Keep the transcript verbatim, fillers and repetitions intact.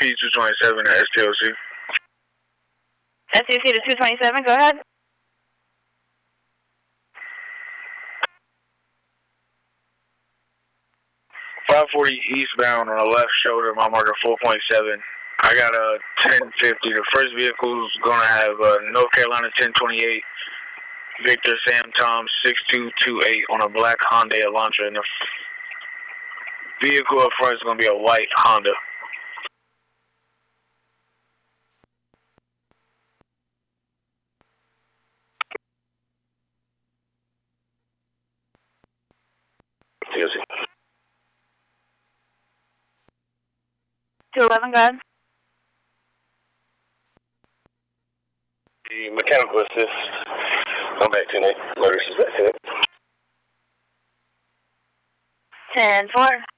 P two twenty-seven at S T O C. S T O C to two twenty-seven, go ahead. five forty eastbound on the left shoulder, my marker four point seven. I got a ten fifty. The first vehicle is going to have uh, North Carolina ten twenty-eight, Victor Sam Tom six two two eight on a black Hyundai Elantra. And the vehicle up front is going to be a white Honda. two eleven, go ahead. The mechanical assist. I'm back ten eight. Motor assist back ten eight. ten four.